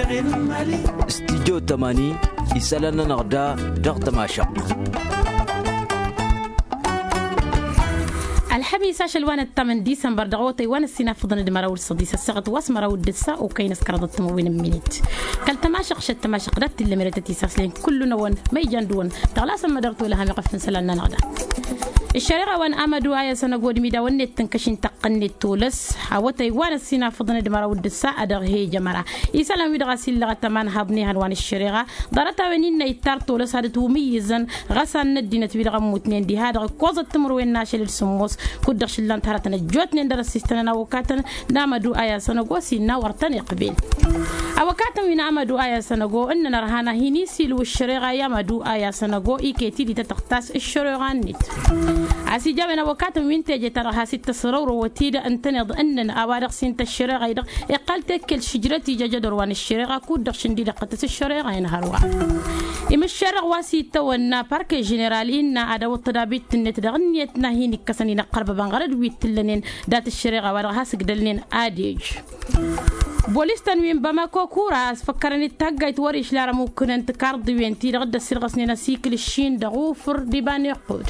استديو 80 يسالنا نغدا دغت ماشق الحبيس عشان وانا 8 ديسمبر دغوتي وانا السنة فضنا دمراول الصديسة السقط واسمرا ودسا وكاين سكرض التموين منيت قال تماشق شت تماشق رات اللي مريتتي ساسلين كل نون ما يجان دون تغلاس ما درتو لها مقف نسلنا نغدا الشريعة وان امدو ايا سنقود ميدا ونت تنكشين تقني تولس حاوتي وانا السنة فضنا دمراول الدسا ادغ هي جمرا يسلام يدغا سيلا تمان هابني هنوان الشريعة دارتا ونين يتار تولس هذا توميزن غسان ندينت بيدغا موتنين دي هذا كوزا تمروين ناشل السموس كودش لان تراتنا جوتني ندر السيستنا وكاتن نامدو ايا سنغو سينا ورتني قبيل اوكاتن وين امدو ايا سنغو ان نرهانا هيني سيلو الشريعه يا مدو ايا سنغو ايكيتي دي تختاس الشريعه نيت عسي جابنا وكاتن وين تجي ترى ست سرور وتيدا انتنض ان اوارق سنت الشريعه يدق اقل تكل شجرتي جدر وان الشريعه كودش ندي دقت الشريعه ينهروا ام الشريعه واسي تونا بارك جنرال ان ادو تدابيت نت دغنيتنا هيني كسني نقرب بانغرد ويتلنين دات الشريعه ورغها سقدلنين اديج بوليس تنوين بماكو كوراس فكرني تاغايت وريش لارا ممكن انت كارد وين تي غدا سيرغسنينا سيكل الشين دغوفر ديبان يقود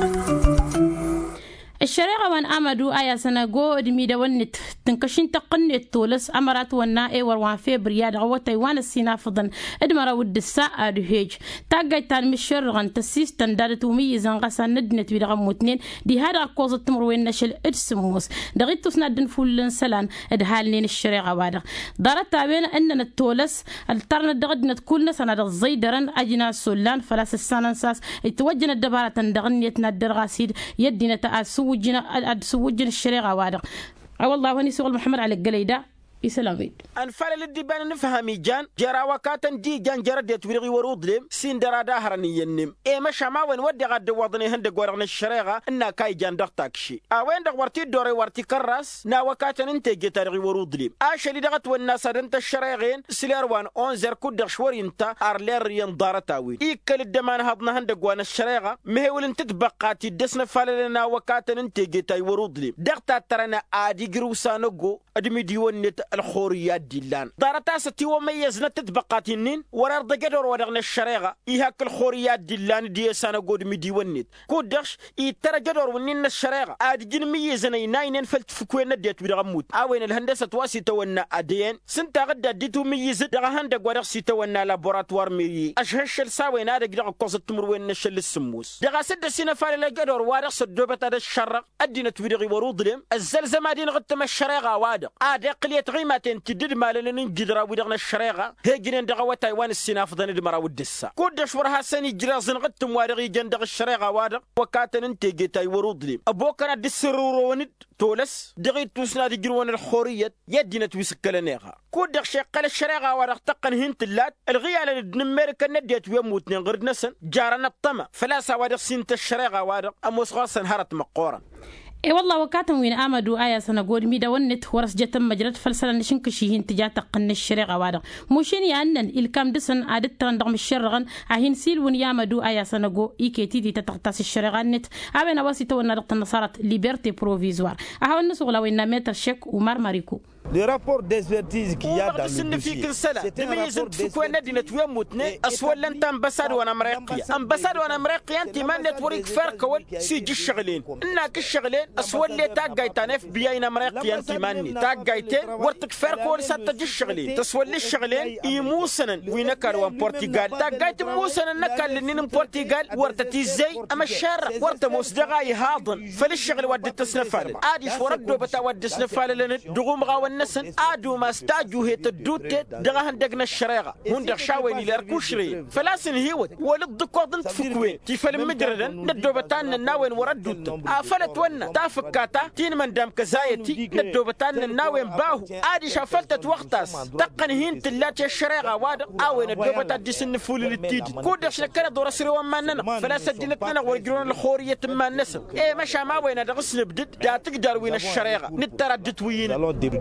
الشريعة وان امدو ايا سنغو دميدا ونت تنكشين تقني تولس امرات ونا اي وروان فبراير غوتي وان السينا فضن ادمرا ود الساعه دهيج تاغايتان مشرغن تسيس تندارت وميزان غسان ندنت بيدغ موتنين دي هذا كوز التمر وين نشل ادسموس دغيت تسندن فولن سلان ادهالنين الشريعة وادا دارت بين اننا التولس الترن دغدنت كلنا سنه الزيدرن اجنا سولان فلاس السانساس يتوجنا الدباره دغنيتنا الدرغاسيد يدنا تاسو سوجنا الشريعة وادق والله وني سوق محمد على الجليدة يسلاميد انفال الدبان نفهمي جان جرا وكاتن دي جان جرد يتوري ورود لم سين درا دهرني ينم اي مشا ما وين ودي غد وضني هند غورن الشريعة ان كاي جان دقتاكشي وين دغ ورتي دوري ورتي كراس نا وكاتن انت جتري ورود لم اشلي دغت والناس انت الشريعين سلير وان اونزر كود شوري انت ارلير ينضارتاوي يكل الدمان هضنا هند غوان الشريعة مهول انت تبقاتي دسنا فالنا وكاتن انت جتاي ورود لم دغتا ترنا ادي جروسانغو ادمي ديون الخوريات ديلان دارتا ستي وميزنا تتبقاتنين ورار دقدر ودغنا الشريعة إيهاك الخوريات ديلان دي سانا قود مدي ونيت كودش إيترا جدر ونين الشريعة آدي جن ميزنا يناينين فلتفكوين ديت بدغموت آوين الهندسة تواسي تونا أديين سنتا غدا ديتو ميزد دغا هندق ورغسي تونا لابوراتوار ميري أشهش الساوين آدق دغا قوصة تمروين نشل السموس دغا سد سينا فالي لقدر وارغس الدوبة دا الشرق أدينا تبدغي ورود لهم الزلزمة دين غتم الشريعة وادق آدي قلية غيماتين تدد مالين جدرا ودغنا الشريعة هيجين دغوا تايوان السناف ضن دمرا ودسا كودش ورها سني جرازن غتم وارغي جندغ الشريعة وادق وكاتن انت جيتاي ورود لي ابوكنا دسرورونيد تولس دغي توسنا دي جروان الخورية يدينا تويسكلنيغا كودش شقال الشريعة وادق تقن هنت اللات الغيال الدنميركا نديت ويموتنين غير نسن جارنا الطمع فلاسا وادق سنت الشريعة وادق اموس غاسن هرت مقورا اي والله وكاتم وين امدو ايا سنقول ميدا ونت ورس جتم مجرد فلسلا نشنكشيهن تجا تقن الشريعة وادا موشين يانن الكام دسن عادت ترندغم الشرغن اهين سيل ون يامدو ايا سنقو ايكيتي دي تتغتاس الشريعة نت ابين واسيتو ونرقت النصارت ليبرتي بروفيزوار اهو النسوغ لو ان متر شك ومار ماريكو Le rapport d'expertise qu'il y a dans le dossier, c'est un rapport d'expertise. أسوأ أنت أمبساد وأنا مريقيا أمبساد وأنا مريقيا أنت ما نتوريك فرق أول سيجي الشغلين إنك الشغلين أسوأ اللي تاجيتان اف بي اي مريقيا أنت ماني تاجيتين ورتك فرق أول ستة الشغلين تسوى لي الشغلين يموسن وينكر وان بورتغال تاجيت موسن نكال لنين بورتغال ورتتي زي أما الشارع ورت مصدقاي هاضن فللشغل ودت تسنفال عادي شوردو بتاود تسنفال لنا دغوم غاون نسن ادو ما استاجو هي تدوت دغهن دغنا الشريعه هون شاويني لركوشري فلاسن هيوت ولد قودن تفكوين تيفل مدردن ندوبتان الناوين وردوت افلت ونا تافكاتا تين من دام كزايتي ندوبتان الناوين باهو ادي شافلت وقتاس تقن هين تلات الشريعه واد اوين الدوبتا ديسن فول للتيد كودش لكنا دور سري ماننا فلا سدينتنا ورجرون الخوريه ما نسل اي مشى ما وين دغسل بدد دا تقدر وين الشريعه نتردد وين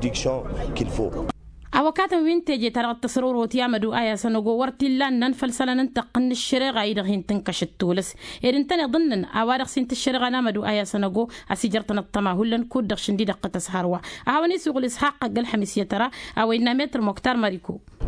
qu'il faut. awakatan winteje tara tasruru tiyamadu aya sanogo wartillan nan falsalan taqan الشريعه يدغين تنكش التولس إذن تاني ضمن أوارق سنت الشريعه نامدو aya sanogo أسيجرتنا الطماهلن كودغ شندي دقة سهروا أهوني سوق الإسحاق قال حميسية ترى أو إن متر مكتار ماريكو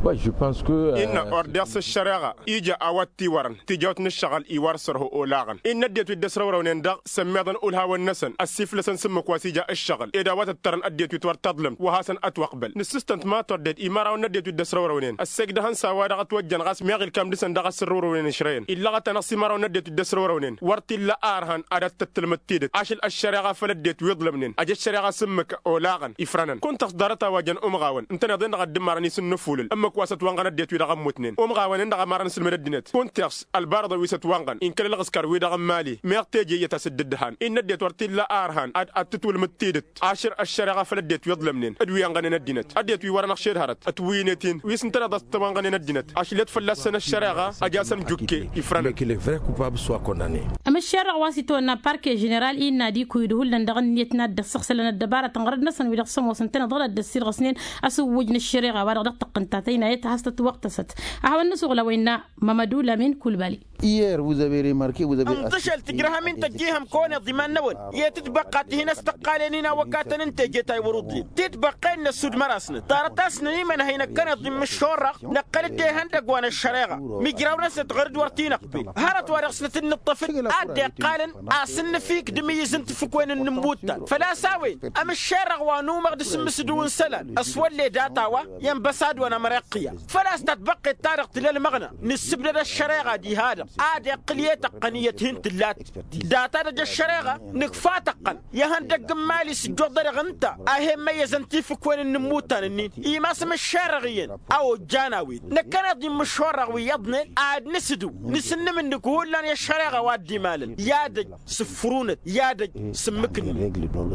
je pense que إن أرديس الشريعة إيجا أواتي ورن تجاوت نشغل إيوار سره أولاغن إن نديت الدسرة ورونين دغ سميضن أولها والنسن السفلسن سمك واسيجا الشغل إذا واتترن أديت وتور تظلم وهاسن أتوقبل نسستنت ما تردد إمارة ونديت الدسرة ورونين السجدهن سوادغ توجن غاس ميغل كام دسن دغ السر ورونين شرين إلا غتنصي مرة ونديت الدسرة ورونين ورتي لا أرهن أدت تتلمتيدت عشل الشريعة فلديت ويظلمنين أجي الشريعة سمك أولاغن إفرانن كنت أصدرتها وجن أمغاون أنت نضن غدم مرني سنفول أما كواسة وانغن أديت ويدغم متنين أمغاون إن مرن سلمر الدينت كونتكس البارض ويست وانغن إن كل الغسكر ويدغم مالي ميغتيجي يتسددهن إن نديت ورتي لا أرهن أتتول متيدت عشر الشريعة فلديت ويظلمنين أدوي أنغن الدينت أديت ويورنا خشير هرت أتوينتين ويسنتنا ضست وانغن الدينت عشلت فلسنا الشريعة أجاسن جوكي إفرانن أما الشارع واسطونا باركي جنرال إن نادي كويدهول لندغن نيتنا الدسخ لنا الدبارة تنغرد نسن ويدخسم وسنتنا ضل الدسير غسنين أسوجن الشريعة وارغ قنتاتين يتهست وقتست أحوال نسوغ لوينا ممدو لمن كل بالي Hier, vous avez remarqué, vous avez انتشل تجرها من تجيهم كون ضمان نون يتتبقى هنا استقاليننا وكاتن انت جيتاي ورودلي تتبقى لنا السود مراسنا طارتاسنا من هنا كانت ضمن الشورق نقلت دي هندق وانا الشريعة مجراونا ستغرد ورتين قبي هرت ورقسنا الطفل ادي قالن اسن فيك دمي زنت فكوين النموت فلا ساوي ام الشارع وانو مقدس مسدون سلال اسول لي داتاوا ينبساد وانا مرقيه فلا استتبقى التاريخ تلال مغنى نسبنا الشريعة دي هذا عاد قلية قنية هنت اللات داتا رجع الشريعة نكفاتقن يهندق مالي سجودر غنتا اهم يزنتي فكوين النموتان النين إما سم الشارعيين او جاناوي نكنا دي مشورغوي يضني عاد نسدو نسن من نقول لان الشريعة وادي مالا يادج سفرونت يادج سمكن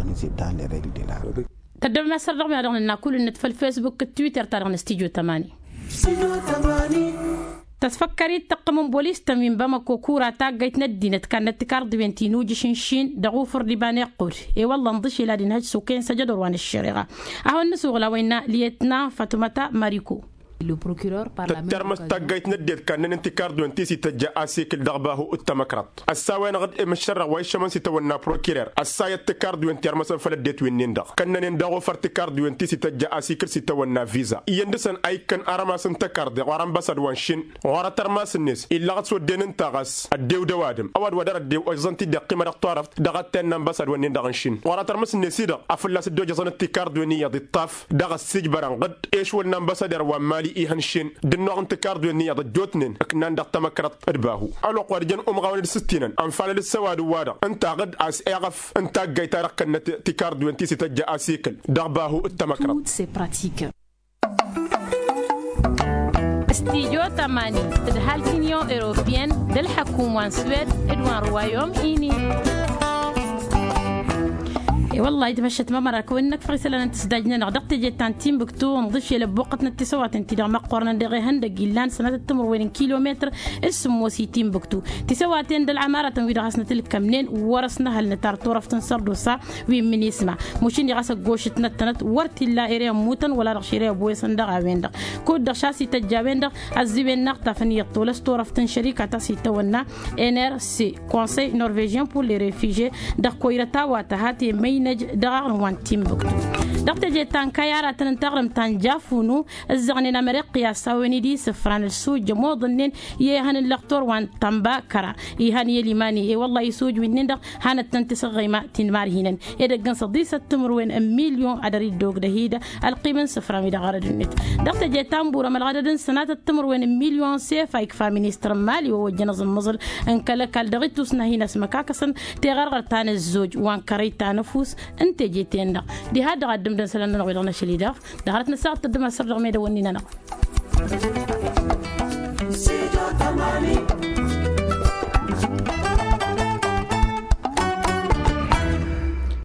تدب ما سر رغم يادغن ناكل نت في الفيسبوك التويتر تارغن استيجو 8 تفكري تقمن بوليس تمين بامكو كورا تاقيت ندينت كانت تكارد بنتينو جشنشين دغوفر لباني قول اي والله نضشي لا دين هج سوكين سجد روان الشريعة اهو النسوغ لوينا ليتنا فاطمة ماريكو Le procureur par la même ترمس تاقيت نديت كان انتكار دون تيسي تجا اسيكل دغباه التمكرات الساوين غد مشرع ويشمن سيتونا بروكيرر الساي تكار دون ترمس فلديت وينيندا كان ندغو فرتكار دون تيسي تجا اسيكل سيتونا فيزا يندسن اي كان ارماس تكار دي ورام بسد وانشين ورا ترماس الناس الا غد سودين انتغاس الديو دوادم اود ودر الديو ازنتي دقيمه طرفت دغتن بسد ونين دغنشين ورا ترمس الناس دا افلاس الدو جزن التكار دونيه دي الطاف دغ السجبران غد ايش ولنا بسدر ومالي إيهنشين دنو أنت كاردو النية ضجوتنين أكنان دقت مكرت أرباهو ألو قوارجن غاون الستينن أنفال للسواد ووادا أنت غد أس إغف أنت جاي تركن تكاردو أنت ستجا أسيكل دغباهو التمكرت استيجو 8 تدهال كينيون إيروبيان دل حكومة سويد إدوان روايوم إيني والله إذا مشت ما مرة كونك فريسلا نتسداجنا نقدر جيتان تيم بكتو نضيف يلا بوقتنا التسوات انت ما قرنا ندغي هندق جيلان سنة التمر وين كيلومتر اسمه سي تيم بكتو تسواتين دل عمارة تنويد غاسنا تلك كمنين ورسنا هالنتار طرف تنصر دوسا وين من يسمع مشين غاس غوشتنا تنت ورتي لا إيريا موتن ولا رشيريا بوي صندق وين دق كود دشاسي تجاوين دق عزيبين نقطة فنية طولس طرف تنشريكة تاسي تونا NRC Conseil norvégien pour les réfugiés دق كويرتا واتهاتي مين دغار وان تيم بكتو دقت جيتان كيارا تنتغرم تنجافونو الزغنين امريقيا ساويني دي سفران السوج جمو ظنين يهان اللقطور وان تنبا كرا يهان يليماني والله يسوج وينين دق هانت تنتسغيما تنمار هينن يدقن صديسة تمر وين مليون عدري دوغ دهيدا القيمن سفرامي دغار دنيت دقت جيتان بورا مالغادن سنات التمر وين مليون سيفا يكفى منيستر مالي ووجنز المظل انكالكال دغيتوسنا هنا سمكاكسن تغرغر تان الزوج وان كريتا نفوس انت جيتين دق دي هذا قدم دن سلنا نغيرنا شليدا دهرتنا ساعه تدم سر رغم يدونينا